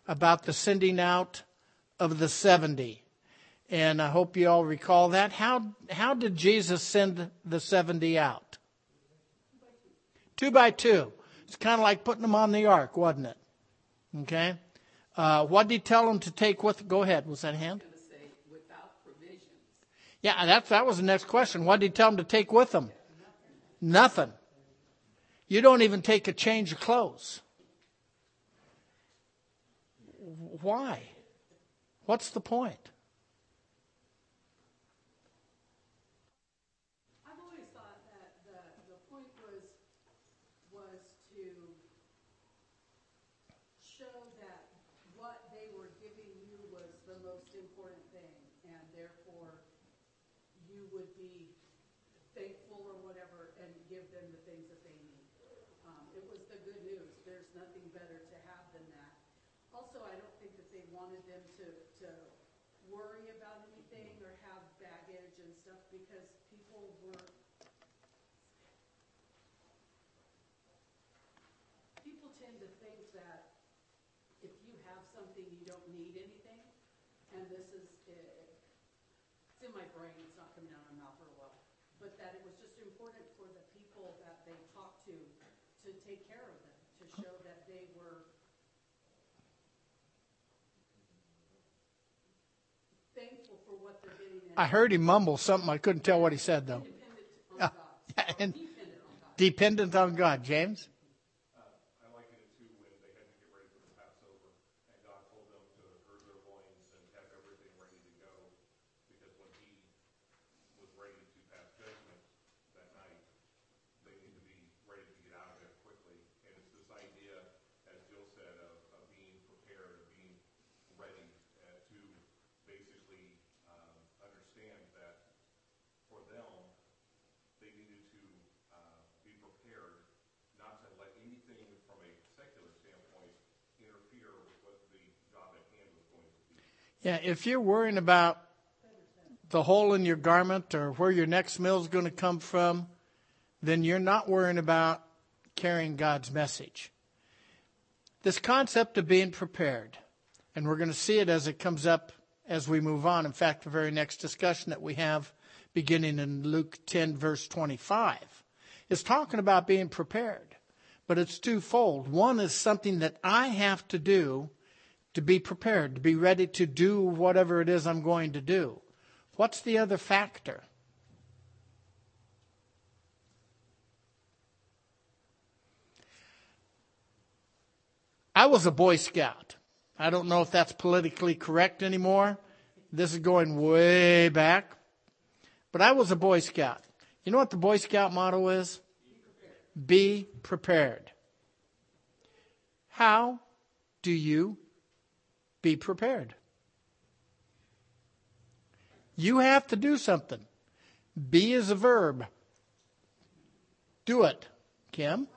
about the sending out of the 70. And I hope you all recall that. How did Jesus send the 70 out? 2 by 2. It's kind of like putting them on the ark, wasn't it? Okay. What did he tell them to take with? Go ahead. Was that a hand? I was going to say, without provisions. Yeah, that was the next question. What did he tell them to take with them? Nothing. You don't even take a change of clothes. Why? What's the point? I've always thought that the point was to show that what they were giving you was the most important thing, and therefore you would be thankful or whatever and give them the things that they need. It was the good news. There's nothing better to have than that. Also, I don't think that they wanted them to worry about anything or have baggage and stuff because people tend to think that if you have something, you don't need anything. And this is, it's in my brain, it's not coming out of my mouth real well. But that it was just important for the people that they talked to take care of them, to show that they were thankful for what they're getting. I heard him mumble something. I couldn't tell what he said, though. Dependent on Dependent on God. God. James? I liken it to when they had to get ready for the Passover, and God told them to gird their loins and have everything ready to go, because when he was ready to pass judgment that night, they need to be ready to get out of it quickly. And it's this idea, as Jill said, of being prepared, of being ready to basically understand that for them, they needed to be prepared not to let anything from a secular standpoint interfere with what the job at hand was going to be. Yeah, if you're worrying about the hole in your garment or where your next meal is going to come from, then you're not worrying about carrying God's message. This concept of being prepared, and we're going to see it as it comes up as we move on. In fact, the very next discussion that we have beginning in Luke 10, verse 25, is talking about being prepared. But it's twofold. One is something that I have to do to be prepared, to be ready to do whatever it is I'm going to do. What's the other factor? I was a Boy Scout. I don't know if that's politically correct anymore. This is going way back. But I was a Boy Scout. You know what the Boy Scout motto is? Be prepared. How do you be prepared? You have to do something. Be is a verb. Do it. Kim?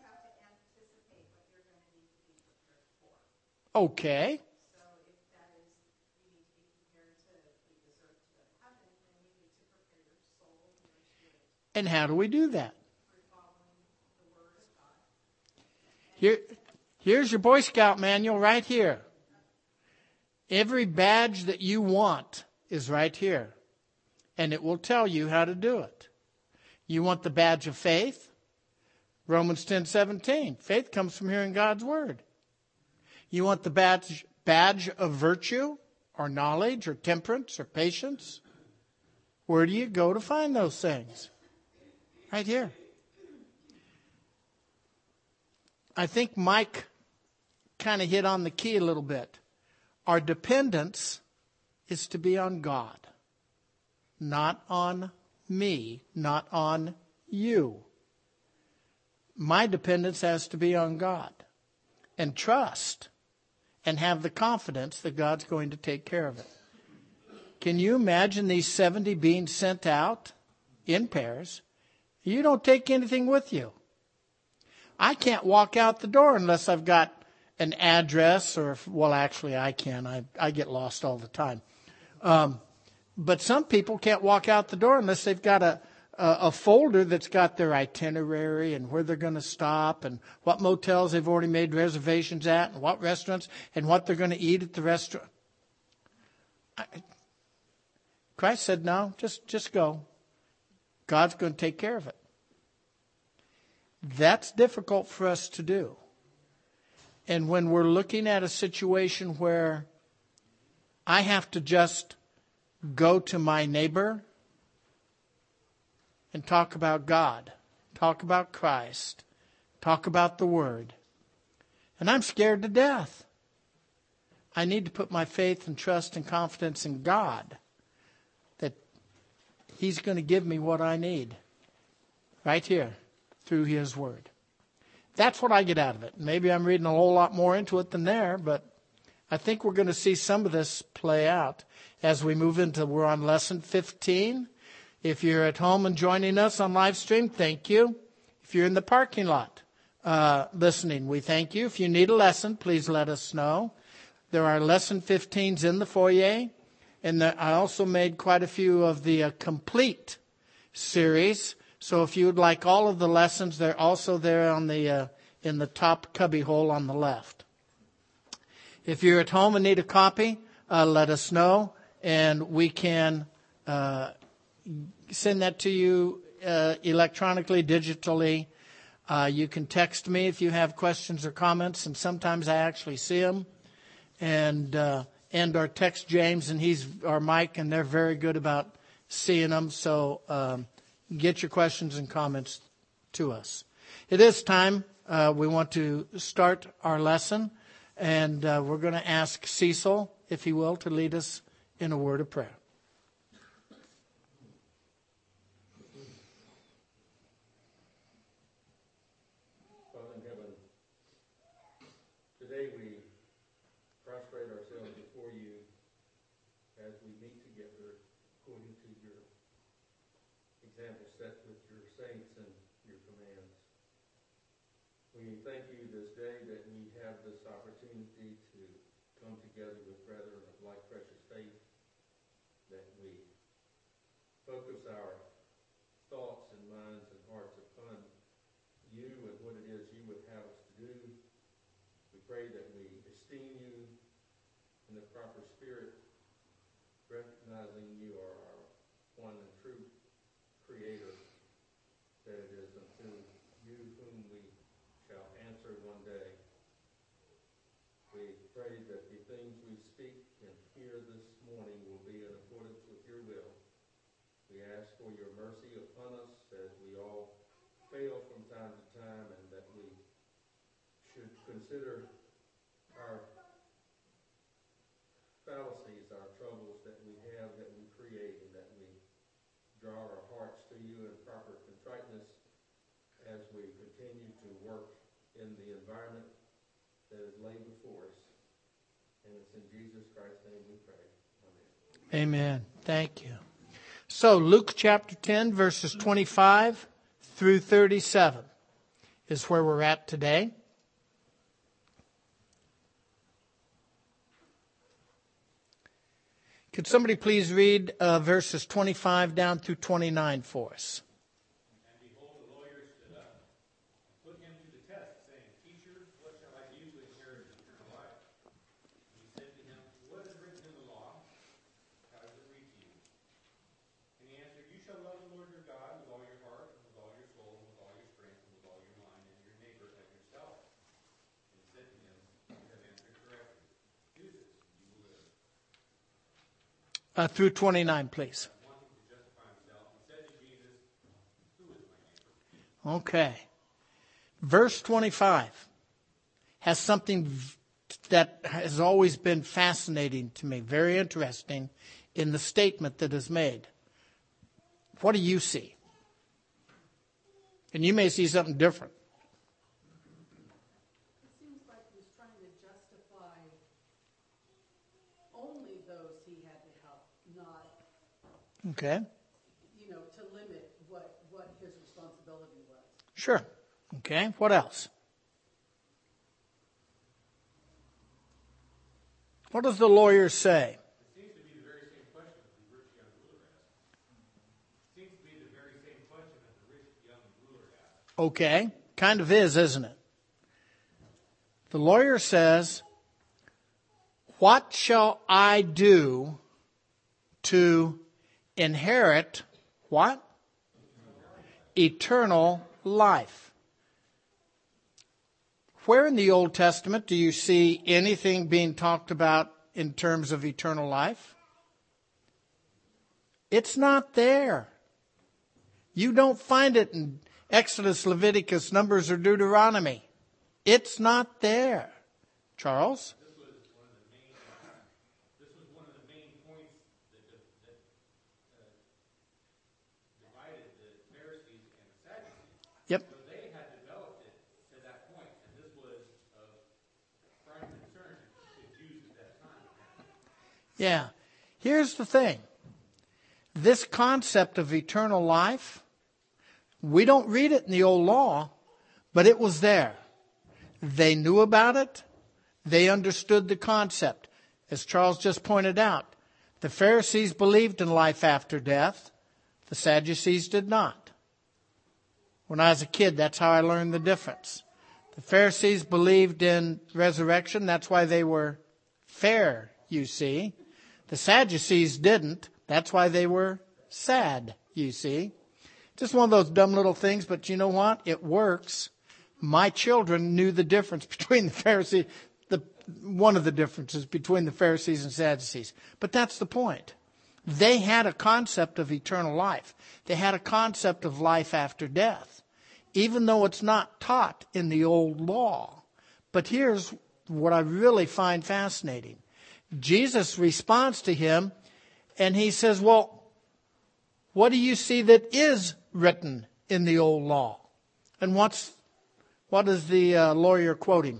Okay. So if that is, you need to be prepared to leave this earth to go to heaven, then you need to prepare your soul and your spirit And how do we do that? through following the word of God. Here's your Boy Scout manual right here. Every badge that you want is right here. And it will tell you how to do it. You want the badge of faith? Romans 10:17. Faith comes from hearing God's word. You want the badge of virtue or knowledge or temperance or patience? Where do you go to find those things? Right here. I think Mike kind of hit on the key a little bit. Our dependence is to be on God, not on me, not on you. My dependence has to be on God, and trust and have the confidence that God's going to take care of it. Can you imagine these 70 being sent out in pairs? You don't take anything with you. I can't walk out the door unless I've got an address or, well, actually I can. I get lost all the time. But some people can't walk out the door unless they've got a folder that's got their itinerary and where they're going to stop and what motels they've already made reservations at and what restaurants and what they're going to eat at the restaurant. Christ said, no, just go. God's going to take care of it. That's difficult for us to do. And when we're looking at a situation where I have to just go to my neighbor and talk about God, talk about Christ, talk about the Word, and I'm scared to death, I need to put my faith and trust and confidence in God that He's going to give me what I need right here through His Word. That's what I get out of it. Maybe I'm reading a whole lot more into it than there, but I think we're going to see some of this play out as we move into, we're on lesson 15. If you're at home and joining us on live stream, thank you. If you're in the parking lot listening, we thank you. If you need a lesson, please let us know. There are lesson 15s in the foyer, and I also made quite a few of the complete series. So if you would like all of the lessons, they're also there on the in the top cubby hole on the left. If you're at home and need a copy, let us know, and we can send that to you electronically, digitally. You can text me if you have questions or comments, and sometimes I actually see them. And our text James, and he's our Mike, and they're very good about seeing them. So get your questions and comments to us. It is time. We want to start our lesson, and we're going to ask Cecil, if he will, to lead us in a word of prayer. Father in heaven, today we prostrate ourselves before you as we meet together according to your example set with your saints and your commands. We thank you this day that we have this opportunity to come together with brethren of like precious faith, that we focus our thoughts and minds and hearts upon you and what it is you would have us to do. We pray that we esteem you in the proper spirit, recognizing you are our one and true Creator, that it is unto you whom we shall answer one day. We pray that the things we speak and hear this morning will be in accordance with your will. We ask for your mercy upon us as we all fail from time to time, and that we should consider our fallacies, our troubles that we have, that we create, and that we draw our hearts to you in proper contriteness as we continue to work in the environment that is laid before us. And it's in Jesus Christ's name we pray. Amen. Amen. Thank you. So Luke chapter 10, verses 25 through 37 is where we're at today. Could somebody please read verses 25 down through 29 for us? And behold, the lawyer stood up and put him to the test, saying, Teacher, what shall I do to inherit eternal life? And he said to him, What is written in the law? How does it read to you? And he answered, You shall love the Lord your God with all your heart, and with all your soul, and with all your strength, and with all your mind, and your neighbor as yourself. And he said to him, You have answered correctly. Do this, and you will live. Through 29, please. Wanting to justify himself, he said to Jesus, Who is my neighbor? Okay. Verse 25 has something that has always been fascinating to me, very interesting in the statement that is made. What do you see? And you may see something different. It seems like he was trying to justify only those he had to help, not, Okay. to limit what his responsibility was. Sure. Okay. What else? What does the lawyer say? It seems to be the very same question the rich young ruler asked. It seems to be the very same Okay, kind of is, isn't it? The lawyer says, what shall I do to inherit what? Eternal life. Where in the Old Testament do you see anything being talked about in terms of eternal life? It's not there. You don't find it in Exodus, Leviticus, Numbers, or Deuteronomy. It's not there. Charles? This was one of the main points that divided the Pharisees and the Sadducees. Yep. So they had developed it to that point, and this was of prime concern to Jews at that time. Yeah. Here's the thing. This concept of eternal life, we don't read it in the old law, but it was there. They knew about it. They understood the concept. As Charles just pointed out, the Pharisees believed in life after death. The Sadducees did not. When I was a kid, that's how I learned the difference. The Pharisees believed in resurrection. That's why they were fair, you see. The Sadducees didn't. That's why they were sad, you see. Just one of those dumb little things, but you know what? It works. My children knew the difference between the Pharisees, one of the differences between the Pharisees and Sadducees. But that's the point. They had a concept of eternal life. They had a concept of life after death, even though it's not taught in the old law. But here's what I really find fascinating. Jesus responds to him, and he says, well, what do you see that is written in the old law? And what is the lawyer quoting?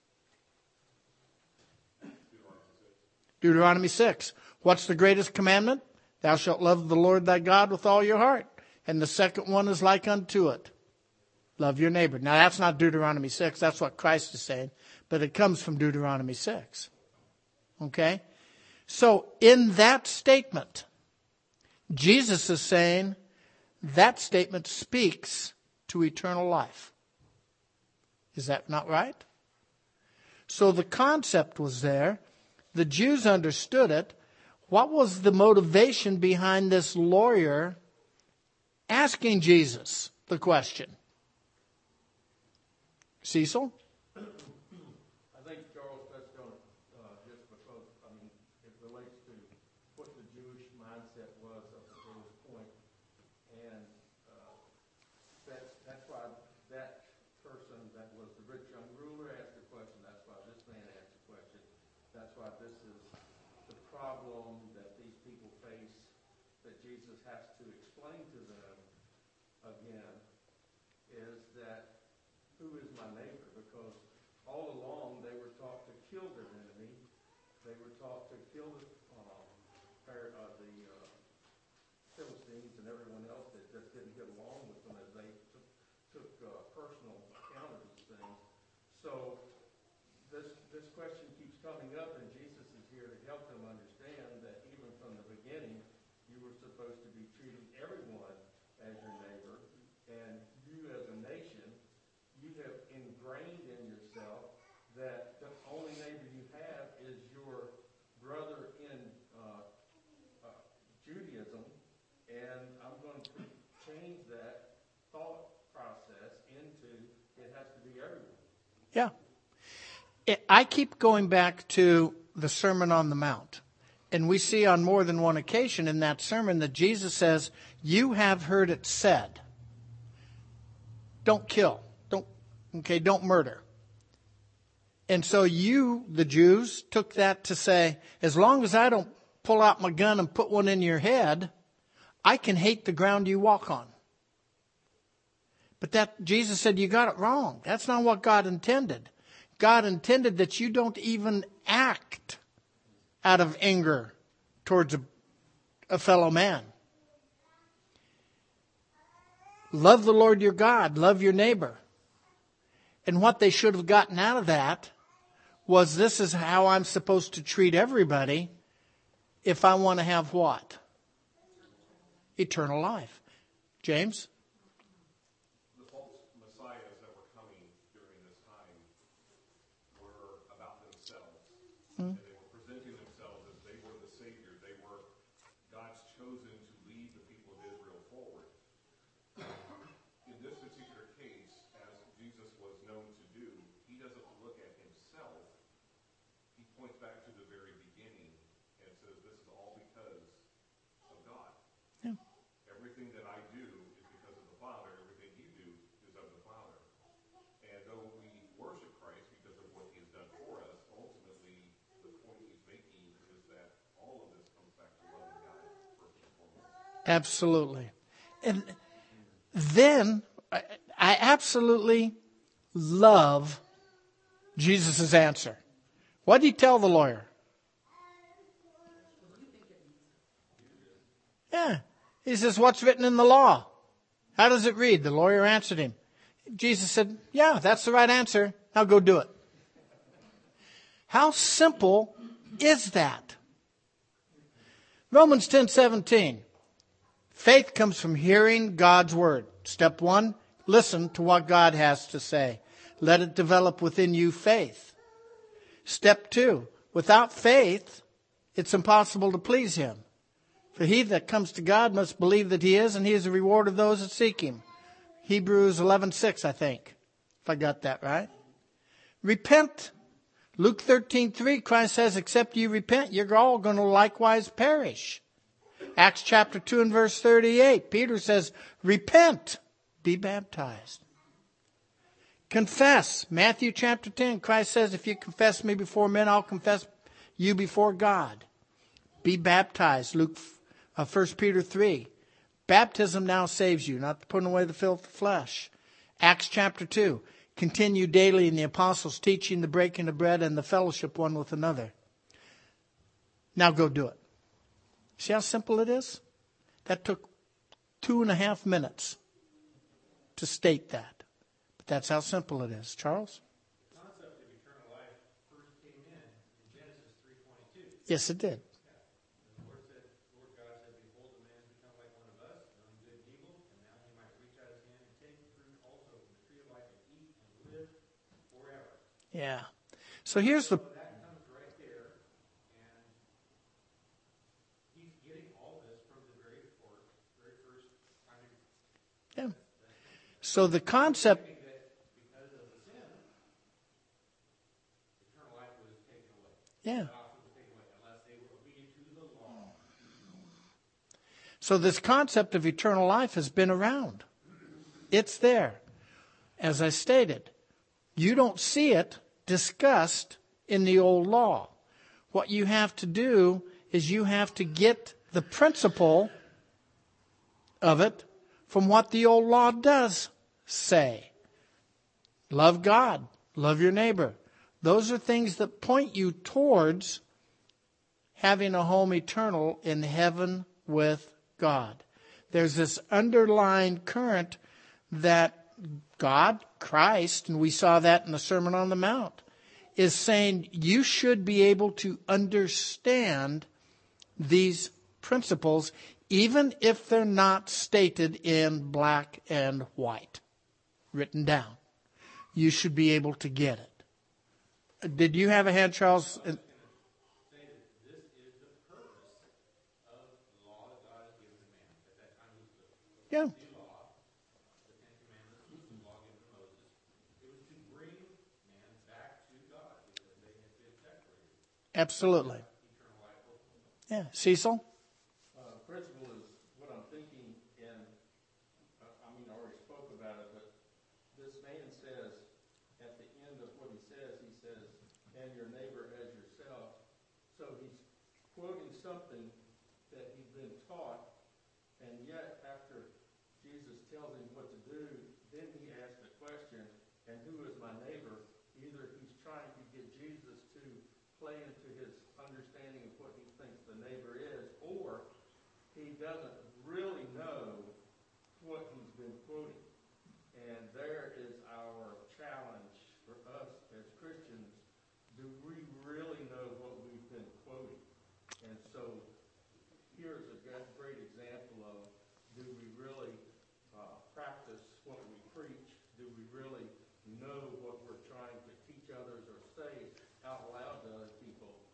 Deuteronomy 6. What's the greatest commandment? Thou shalt love the Lord thy God with all your heart. And the second one is like unto it. Love your neighbor. Now that's not Deuteronomy 6. That's what Christ is saying. But it comes from Deuteronomy 6. Okay? So in that statement, Jesus is saying that statement speaks to eternal life. Is that not right? So the concept was there. The Jews understood it. What was the motivation behind this lawyer asking Jesus the question? Cecil? I think Charles touched on it just because, it relates to what the Jewish mindset was up to this point. And that's why that person that was the rich young ruler asked the question. That's why this man asked the question. That's why this is the problem that these people face, that Jesus has to explain to them again, is that who is my neighbor? Because all along they were taught to kill their enemy. They were taught to kill the Philistines and everyone else that just didn't get along with them as they took personal account of these things. So this question keeps coming up, and Jesus is here to help them understand that even from the beginning, you were supposed to be treating everyone as your neighbor, and you as a nation, you have ingrained in yourself that the only neighbor you have is your brother in Judaism, and I'm going to change that thought process into it has to be everyone. Yeah. I keep going back to the Sermon on the Mount. And we see on more than one occasion in that sermon that Jesus says, you have heard it said, don't kill, don't murder. And so you, the Jews, took that to say, as long as I don't pull out my gun and put one in your head, I can hate the ground you walk on. But that Jesus said, you got it wrong. That's not what God intended. God intended that you don't even act out of anger towards a fellow man. Love the Lord your God. Love your neighbor. And what they should have gotten out of that was, this is how I'm supposed to treat everybody if I want to have what? Eternal life. James? The false And they were presenting themselves as they were the Savior. They were God's chosen to lead the people of Israel forward. In this particular case, as Jesus was known to do, he doesn't look at himself. He points back to the very beginning and says, this is all because of God. Yeah. Everything that I do is because of the Father. Everything you do is of the Father. And though we worship Christ because of what he has done for us, ultimately the point he's making is that all of this comes back to loving God first and foremost. Absolutely. And then I absolutely love Jesus' answer. What did he tell the lawyer? Yeah. He says, what's written in the law? How does it read? The lawyer answered him. Jesus said, yeah, that's the right answer. Now go do it. How simple is that? Romans 10:17. Faith comes from hearing God's word. Step 1, listen to what God has to say. Let it develop within you faith. Step 2, without faith, it's impossible to please him. For he that comes to God must believe that he is, and he is a reward of those that seek him. Hebrews 11:6, I think, if I got that right. Repent. Luke 13:3, Christ says, except you repent, you're all going to likewise perish. Acts chapter 2 and verse 38, Peter says, repent, be baptized. Confess. Matthew chapter 10, Christ says, if you confess me before men, I'll confess you before God. Be baptized. 1 Peter 3. Baptism now saves you, not putting away the filth of flesh. Acts chapter 2. Continue daily in the apostles' teaching, the breaking of bread, and the fellowship one with another. Now go do it. See how simple it is? That took 2.5 minutes to state that. But that's how simple it is. Charles? The concept of eternal life first came in Genesis 3:22. Yes, it did. The Lord God said, behold, a man has become like one of us, knowing good and evil, and now he might reach out his hand and take fruit also from the tree of life and eat and live forever. Yeah. So here's the... So that comes right there, and he's getting all this from the very first time. Yeah. So the concept... That because of the sin, eternal life was taken away. Yeah. The option was taken away unless they were obedient to the law. So this concept of eternal life has been around. It's there. As I stated, you don't see it discussed in the old law. What you have to do is you have to get the principle of it from what the old law does say. Love God. Love your neighbor. Those are things that point you towards having a home eternal in heaven with God. There's this underlying current that God, Christ, and we saw that in the Sermon on the Mount, is saying you should be able to understand these principles even if they're not stated in black and white, written down. You should be able to get it. Did you have a hand, Charles? Say that this is the purpose of the law that God has given to man. At that time, it was the Yeah. law, the Ten Commandments, was the law given to Moses. It was to bring man back to God because they had been separated. Absolutely. Eternal life ultimately. Yeah. Cecil? Principle is what I'm thinking, and I already spoke about it, but this man says, at the end of what he says, and your neighbor as yourself. So he's quoting something that he's been taught, and yet after Jesus tells him what to do, then he asks the question, and who is my neighbor? Either he's trying to get Jesus to play into his understanding of what he thinks the neighbor is, or he doesn't really know what he's been quoting. And there is our challenge for us as Christians. Do we really know what we've been quoting? And so here's a great example of, do we really practice what we preach? Do we really know what we're trying to teach others or say out loud to other people?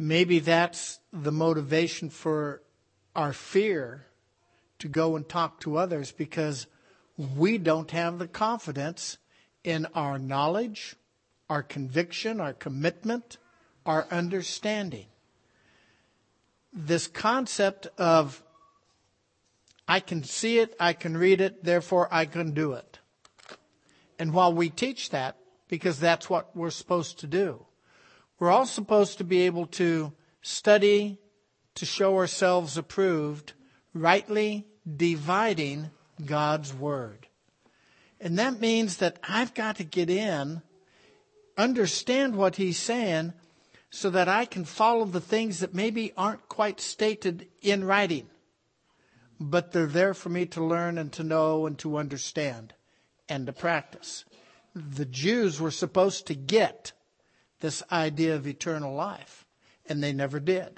maybe that's the motivation for our fear to go and talk to others, because we don't have the confidence in our knowledge, our conviction, our commitment, our understanding. This concept of, I can see it, I can read it, therefore I can do it. And while we teach that, because that's what we're supposed to do, we're all supposed to be able to study to show ourselves approved, rightly dividing God's word. And that means that I've got to get in, understand what he's saying, so that I can follow the things that maybe aren't quite stated in writing, but they're there for me to learn and to know and to understand and to practice. The Jews were supposed to get this idea of eternal life, and they never did.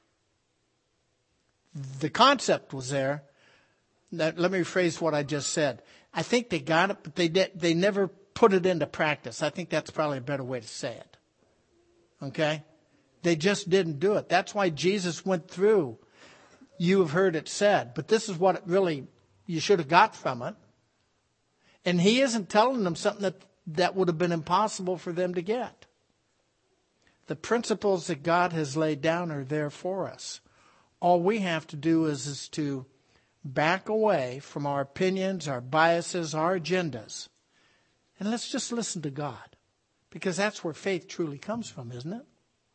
The concept was there. Let me rephrase what I just said. I think they got it, but they never put it into practice. I think that's probably a better way to say it. Okay? They just didn't do it. That's why Jesus went through, you have heard it said, but this is what it really, you should have got from it. And he isn't telling them something that would have been impossible for them to get. The principles that God has laid down are there for us. All we have to do is to back away from our opinions, our biases, our agendas. And let's just listen to God. Because that's where faith truly comes from, isn't it?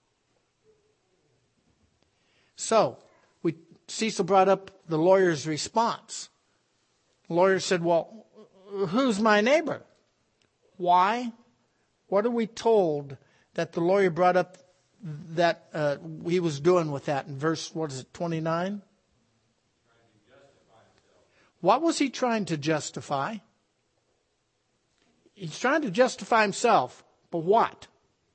So, Cecil brought up the lawyer's response. The lawyer said, well, who's my neighbor? Why? What are we told that the lawyer brought up that he was doing with that in verse, 29? What was he trying to justify? He's trying to justify himself, but what?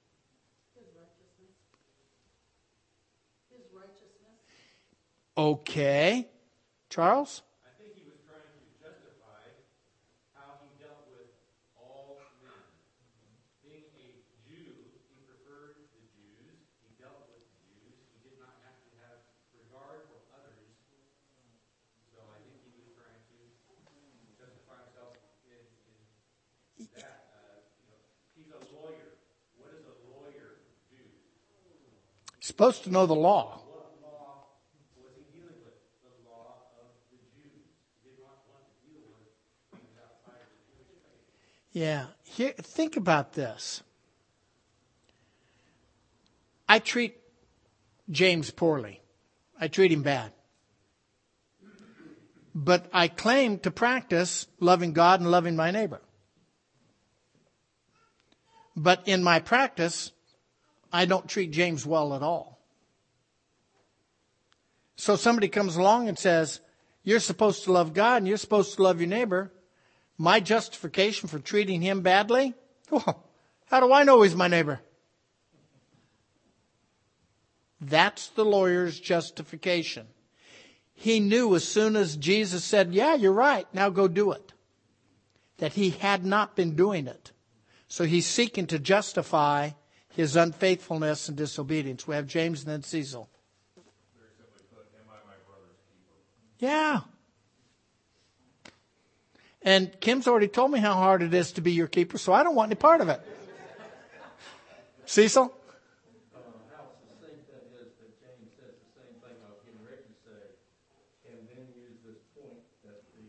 His righteousness. Okay. Charles? I think he was trying to justify how he dealt with all men. Being a Jew, he preferred the Jews. He dealt with the Jews. He did not have to have regard for others. So I think he was trying to justify himself in that. He's a lawyer. What does a lawyer do? He's supposed to know the law. What law was he dealing with? The law of the Jews. He did not want to deal with things outside of the Jewish faith. Yeah. Here, think about this. I treat James poorly. I treat him bad. But I claim to practice loving God and loving my neighbor. But in my practice, I don't treat James well at all. So somebody comes along and says, you're supposed to love God and you're supposed to love your neighbor. My justification for treating him badly? Well, how do I know he's my neighbor? That's the lawyer's justification. He knew as soon as Jesus said, yeah, you're right, now go do it, that he had not been doing it. So he's seeking to justify his unfaithfulness and disobedience. We have James and then Cecil. Very simply put, am I my brother's keeper? Yeah. And Kim's already told me how hard it is to be your keeper, so I don't want any part of it. Cecil? How succinct that is that James says the same thing I was getting ready to say, and then use this point that the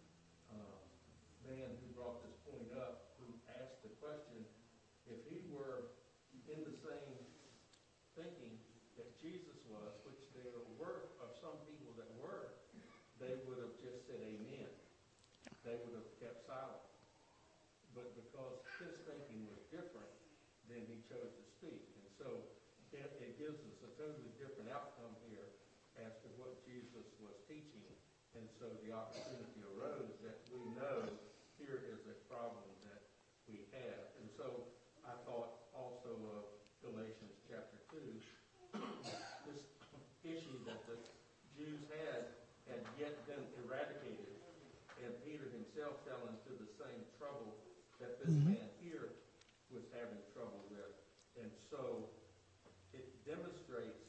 man who brought this point up, who asked the question, if he were in the same thinking that Jesus was, which there were of some people that were, they would have just said amen. They would have kept silent. But because his thinking was different, then he chose to speak. And so it gives us a totally different outcome here as to what Jesus was teaching. And so the opportunity arose that we know here is a problem that we have. And so I thought also of Galatians chapter 2, this issue that the Jews had yet been eradicated. And Peter himself fell into the same trouble that this man here was having trouble with. And so it demonstrates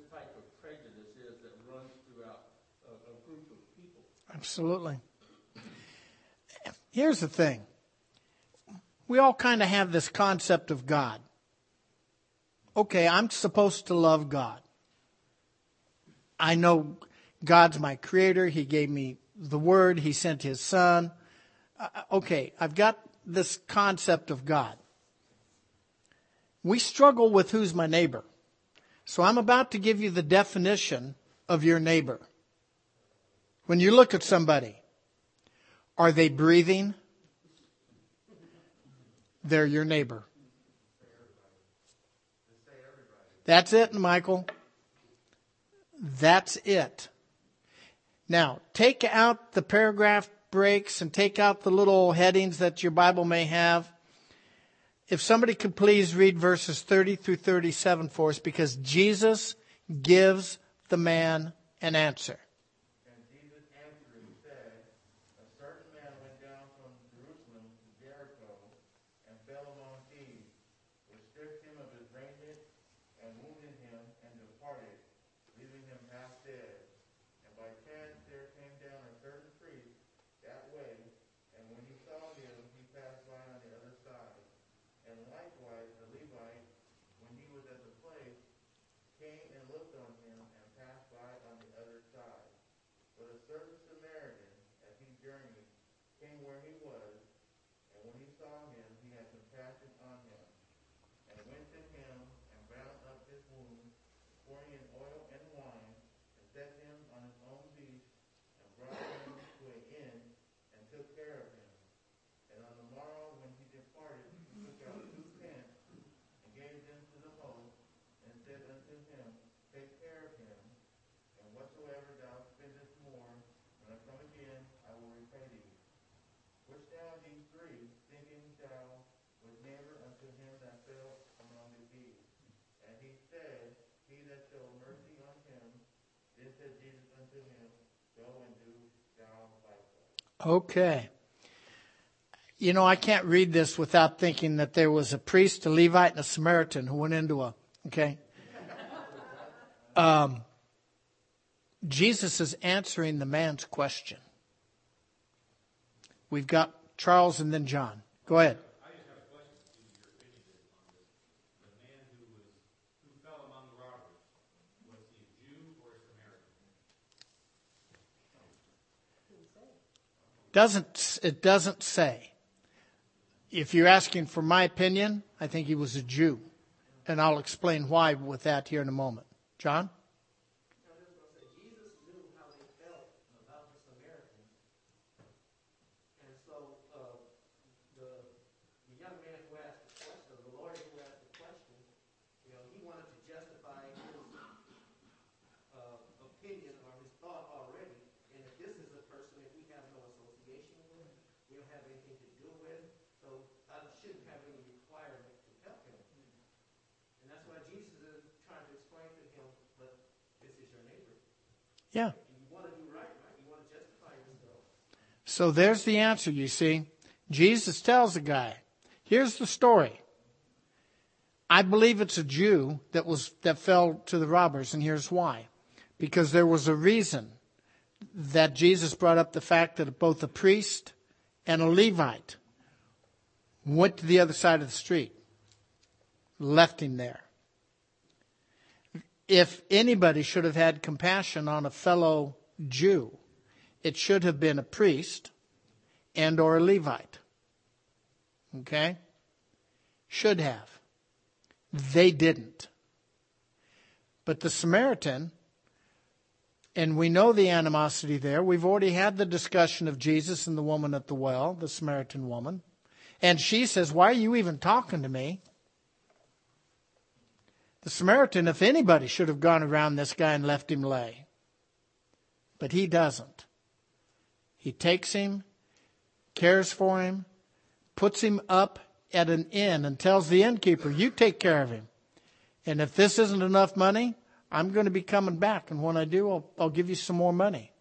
type of prejudice is that runs throughout a group of people. Absolutely. Here's the thing. We all kind of have this concept of God. Okay, I'm supposed to love God. I know God's my creator. He gave me the word. He sent his son. Okay, I've got this concept of God. We struggle with who's my neighbor. So I'm about to give you the definition of your neighbor. When you look at somebody, are they breathing? They're your neighbor. That's it, Michael. That's it. Now, take out the paragraph breaks and take out the little headings that your Bible may have. If somebody could please read verses 30 through 37 for us, because Jesus gives the man an answer. And Jesus answering said, a certain man went down from Jerusalem to Jericho and fell among thieves, which stripped him of his raiment and wounded him and departed, leaving him half dead. And by chance there came down a certain priest that way, and when he saw him, he passed by on the other side. And likewise a Levite, when he was at the place, came and looked on him and passed by on the other side. But a certain Samaritan, as he journeyed, came where he was, and when he saw him, he had compassion on him, and went to him and bound up his wounds, pouring in oil and wine, and set him on his own beast, and brought him to an inn, and took care of him. And on the morrow, when he departed, he took out 2 pence, and gave them to the host, and said unto him, take care of him, and whatsoever thou spendest more, when I come again, I will repay thee. Which now these 3, thinking thou was neighbor unto him that fell among the thieves. And he said, he that showed mercy on him, then said Jesus unto him, go and do thou likewise. Okay. You know, I can't read this without thinking that there was a priest, a Levite, and a Samaritan who went into okay? Jesus is answering the man's question. We've got Charles and then John. Go ahead. I just have a question to your opinion on this. The man who fell among the robbers, was he a Jew or a Samaritan? It doesn't say. If you're asking for my opinion, I think he was a Jew. And I'll explain why with that here in a moment. John? Jesus knew how they felt about the Samaritans. And so the young man who asked the question, or the lawyer who asked the question, he wanted to justify his opinion or his thought already. And if this is a person that we have no association with, we don't have anything to do with, so I shouldn't have any requirement to help him. And that's why Jesus is trying to explain to him, but this is your neighbor. Yeah. You want to do right? You want to justify yourself. So there's the answer, you see. Jesus tells the guy, here's the story. I believe it's a Jew that fell to the robbers, and here's why. Because there was a reason that Jesus brought up the fact that both a priest and a Levite went to the other side of the street, left him there. If anybody should have had compassion on a fellow Jew, it should have been a priest and or a Levite. Okay? Should have. They didn't. But the Samaritan, and we know the animosity there. We've already had the discussion of Jesus and the woman at the well, the Samaritan woman. And she says, why are you even talking to me? The Samaritan, if anybody, should have gone around this guy and left him lay. But he doesn't. He takes him, cares for him, puts him up at an inn and tells the innkeeper, you take care of him. And if this isn't enough money, I'm going to be coming back. And when I do, I'll give you some more money.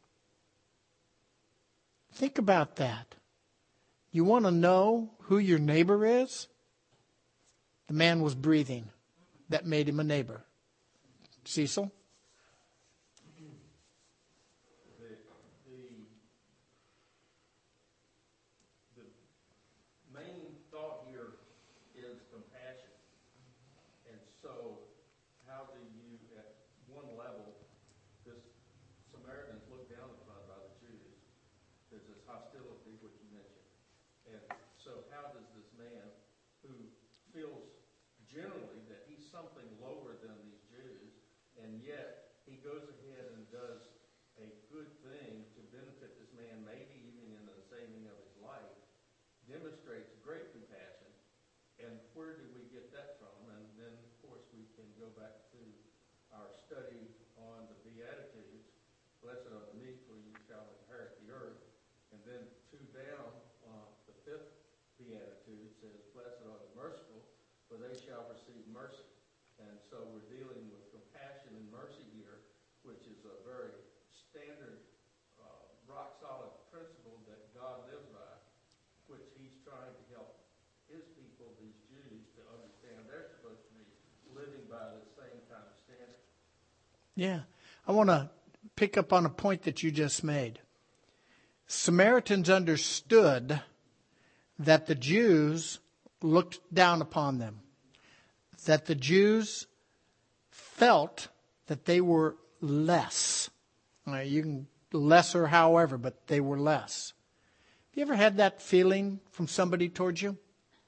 Think about that. You want to know who your neighbor is? The man was breathing. That made him a neighbor. Cecil? The main thought here is compassion. And so how do you, at one level, this Samaritans looked down upon by the Jews. There's this hostility, which you mentioned. And so how does this man who feels generally that he's something lower than these Jews, and yet he goes ahead and does a good thing to benefit this man, maybe even in the saving of his life, demonstrates great compassion. And where do we get that from? And then, of course, we can go back to our study on the Beatitudes. Blessed are the meek, for you shall inherit the earth. And then 2 down, the 5th Beatitude says, blessed are the merciful, for they shall receive mercy. And so we're dealing with compassion and mercy here, which is a very standard, rock-solid principle that God lives by, which he's trying to help his people, these Jews, to understand they're supposed to be living by the same kind of standard. Yeah. I want to pick up on a point that you just made. Samaritans understood that the Jews looked down upon them, that the Jews felt that they were less. You can lesser however, but they were less. Have you ever had that feeling from somebody towards you?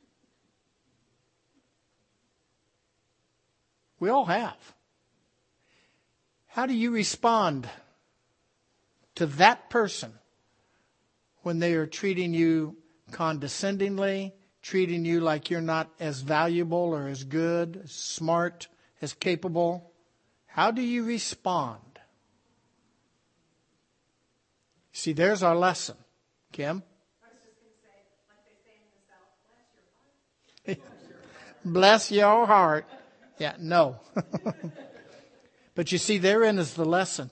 We all have. How do you respond to that person when they are treating you condescendingly, treating you like you're not as valuable or as good, as smart, as capable? How do you respond? See, there's our lesson. Kim? I was just going to say, like they say in the South, bless your heart. Bless your heart. Yeah, no. But you see, therein is the lesson.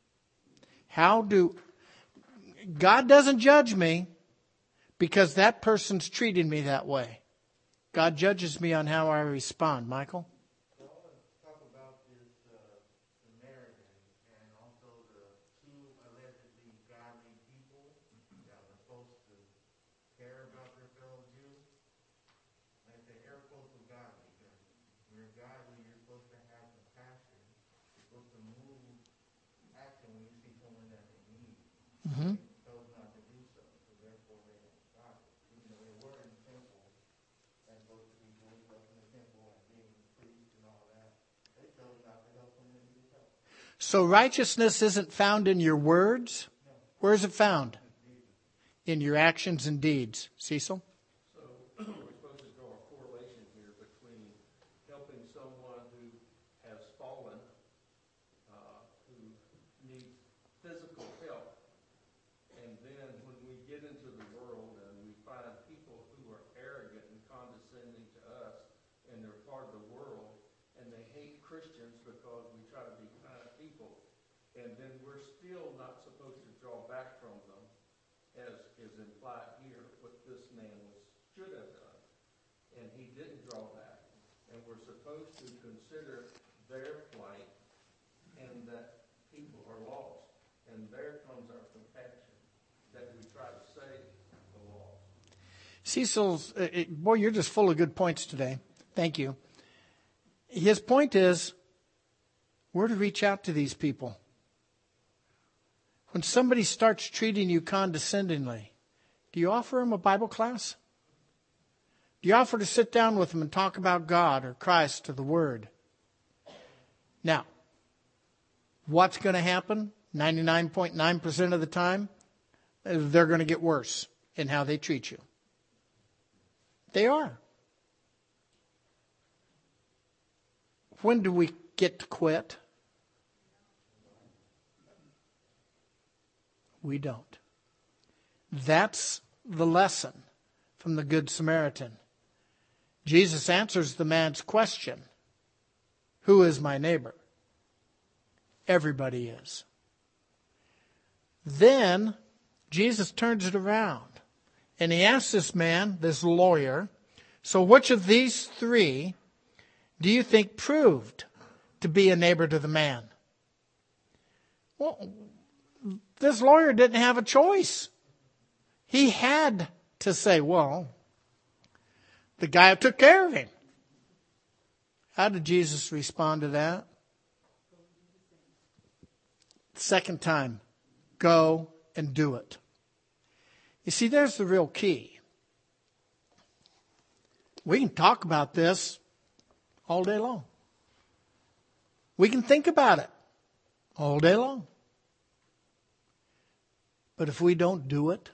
God doesn't judge me because that person's treating me that way. God judges me on how I respond. Michael? So I want to talk about this Samaritan and also the 2 allegedly godly people that were supposed to care about their fellow Jew. And I say air quotes with godly, because when you're godly, you're supposed to have compassion. You're supposed to move action when you see someone that they need. Mm-hmm. They chose not to do so, so therefore they are godly. Even though they were in the temple and supposed to be doing stuff in the temple and being priests and all that, they chose not to help when they needed help. So righteousness isn't found in your words. Where is it found? In your actions and deeds. Cecil? So we're supposed to draw a correlation here between helping someone who has fallen, who needs physical help, and then when we get into the world and we find people who are arrogant and condescending to us, and they're part of the world, and they hate Christians because we try to be kind people, and then we're still not supposed to draw back from them, as is implied here, what this man should have done. And he didn't draw back. And we're supposed to consider their plight and that people are lost. And there comes our compassion, that we try to save the lost. Cecil's, boy, you're just full of good points today. Thank you. His point is, we're to reach out to these people. When somebody starts treating you condescendingly, do you offer them a Bible class? Do you offer to sit down with them and talk about God or Christ or the Word? Now, what's going to happen 99.9% of the time? They're going to get worse in how they treat you. They are. When do we get to quit? We don't. That's the lesson from the Good Samaritan. Jesus answers the man's question. Who is my neighbor? Everybody is. Then Jesus turns it around and he asks this man, this lawyer, so which of these 3 do you think proved to be a neighbor to the man. Well, this lawyer didn't have a choice. He had to say, well, the guy who took care of him. How did Jesus respond to that? Second time, go and do it. You see, there's the real key. We can talk about this all day long. We can think about it all day long. But if we don't do it,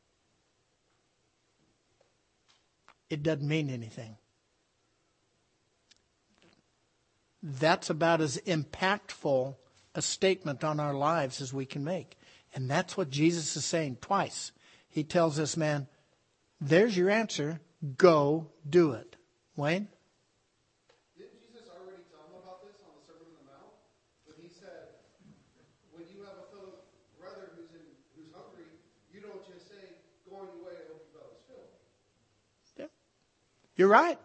it doesn't mean anything. That's about as impactful a statement on our lives as we can make. And that's what Jesus is saying twice. He tells this man, there's your answer. Go do it. Wayne? Didn't Jesus already tell him about this on the Sermon on the Mount? When he said, when you have a fellow brother who's hungry, you don't just say, go on your way, I hope your belly's filled. Yeah. You're right.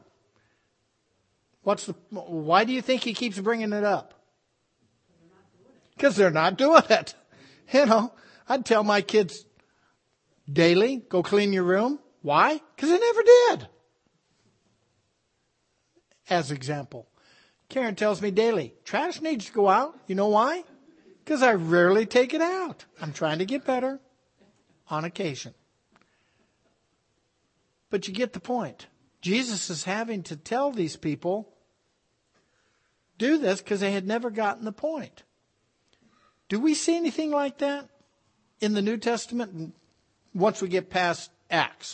Why do you think he keeps bringing it up? Because they're not doing it. You know, I'd tell my kids daily, go clean your room. Why? Because they never did. As example, Karen tells me daily, trash needs to go out. You know why? Because I rarely take it out. I'm trying to get better on occasion. But you get the point. Jesus is having to tell these people, do this because they had never gotten the point. Do we see anything like that in the New Testament once we get past Acts?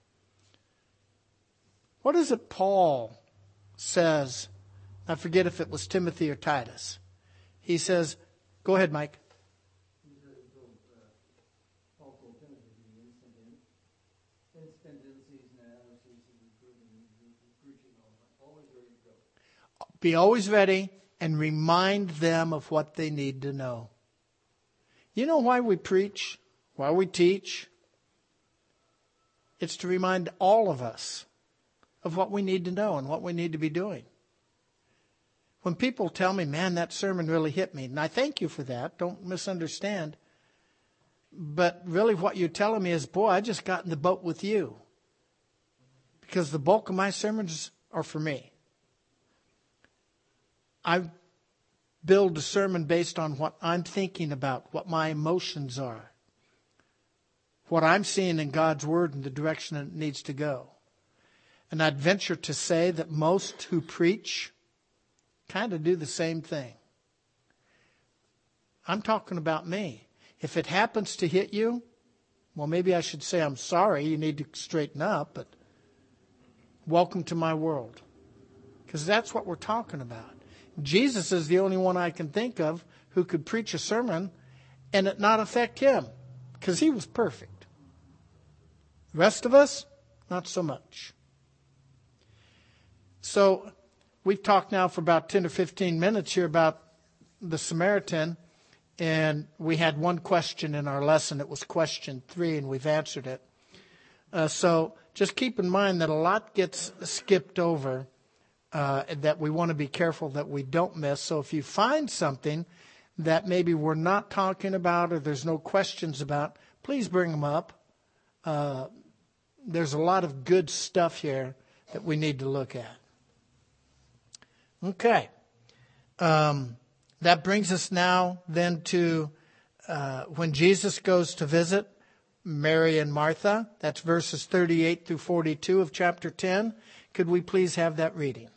What is it Paul says? I forget if it was Timothy or Titus. He says, go ahead, Mike. Paul told Timothy to be instant in season and out of season, preaching all that. Always ready to go. Be always ready and remind them of what they need to know. You know why we preach? Why we teach? It's to remind all of us of what we need to know and what we need to be doing. When people tell me, man, that sermon really hit me, and I thank you for that, don't misunderstand. But really what you're telling me is, boy, I just got in the boat with you. Because the bulk of my sermons are for me. I build a sermon based on what I'm thinking about, what my emotions are, what I'm seeing in God's Word and the direction it needs to go. And I'd venture to say that most who preach kind of do the same thing. I'm talking about me. If it happens to hit you, well, maybe I should say I'm sorry, you need to straighten up, but welcome to my world. Because that's what we're talking about. Jesus is the only one I can think of who could preach a sermon and it not affect him, because he was perfect. The rest of us, not so much. So we've talked now for about 10 or 15 minutes here about the Samaritan, and we had one question in our lesson. It was question 3, and we've answered it. So just keep in mind that a lot gets skipped over that we want to be careful that we don't miss. So if you find something that maybe we're not talking about or there's no questions about, please bring them up. There's a lot of good stuff here that we need to look at. Okay. That brings us now then to when Jesus goes to visit Mary and Martha. That's verses 38 through 42 of chapter 10. Could we please have that reading?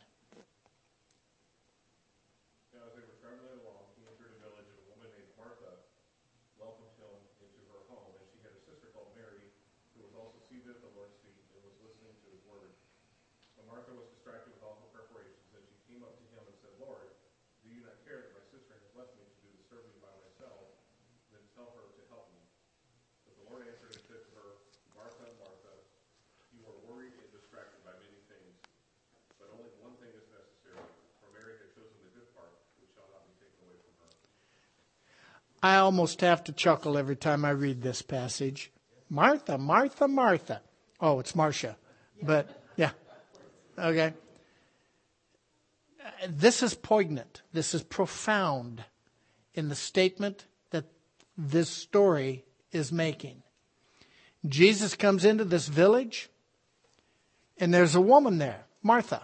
Now, as they were traveling along, he entered a village, and a woman named Martha welcomed him into her home. And she had a sister called Mary, who was also seated at the Lord's feet and was listening to his word. But Martha was distracted with all her preparations, and she came up to him and said, Lord, do you not care that my sister has left me to do the serving by myself? Then tell her to help me. But the Lord answered and said to her, Martha, Martha, you are worried and distracted by many things, but only one thing is necessary. For Mary has chosen the good part, which shall not be taken away from her. I almost have to chuckle every time I read this passage. Martha, Martha, Martha. Oh, it's Marcia. But, yeah. Okay. This is poignant. This is profound in the statement that this story is making. Jesus comes into this village, and there's a woman there, Martha.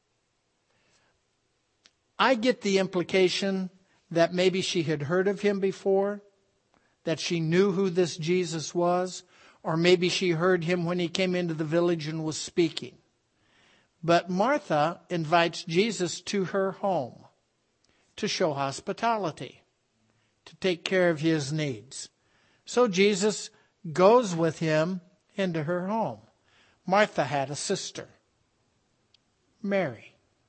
I get the implication that maybe she had heard of him before, that she knew who this Jesus was, or maybe she heard him when he came into the village and was speaking. But Martha invites Jesus to her home to show hospitality, to take care of his needs. So Jesus goes with him into her home. Martha had a sister, Mary.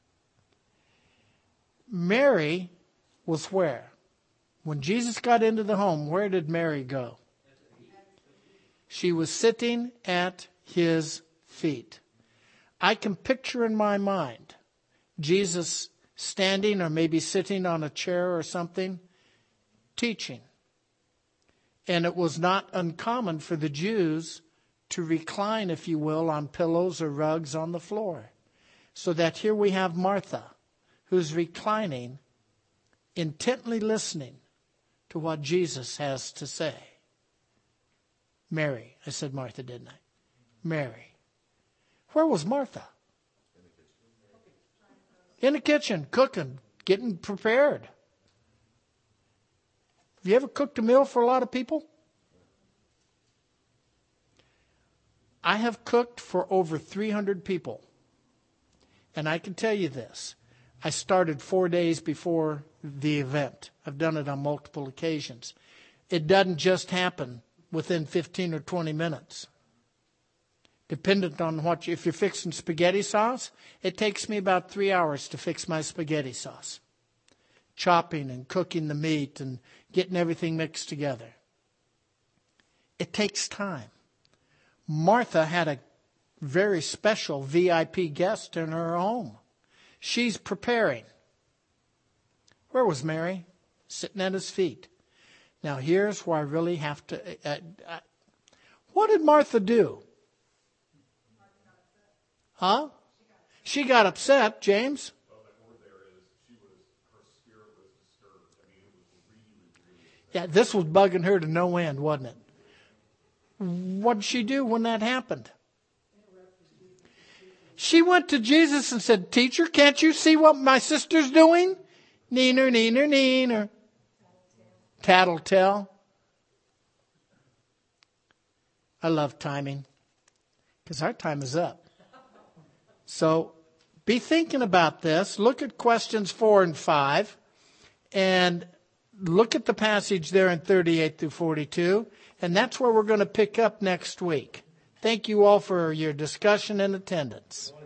Mary was where? When Jesus got into the home, where did Mary go? She was sitting at his feet. I can picture in my mind Jesus standing or maybe sitting on a chair or something, teaching. And it was not uncommon for the Jews to recline, if you will, on pillows or rugs on the floor. So that here we have Martha, who's reclining, intently listening to what Jesus has to say. Mary. I said Martha, didn't I? Mary. Where was Martha? In the kitchen, cooking, getting prepared. Have you ever cooked a meal for a lot of people? I have cooked for over 300 people. And I can tell you this. I started 4 days before the event. I've done it on multiple occasions. It doesn't just happen within 15 or 20 minutes. Dependent on what if you're fixing spaghetti sauce, it takes me about 3 hours to fix my spaghetti sauce. Chopping and cooking the meat and getting everything mixed together. It takes time. Martha had a very special VIP guest in her home. She's preparing. Where was Mary? Sitting at his feet. Now here's where I really have to... what did Martha do? Huh? She got upset, James. Well, that word there is, her spirit was disturbed. I mean, it was really. Yeah, this was bugging her to no end, wasn't it? What did she do when that happened? She went to Jesus and said, "Teacher, can't you see what my sister's doing? Neener, neener, neener. Tattletale." I love timing because our time is up. So be thinking about this. Look at questions 4 and 5 and look at the passage there in 38 through 42. And that's where we're going to pick up next week. Thank you all for your discussion and attendance.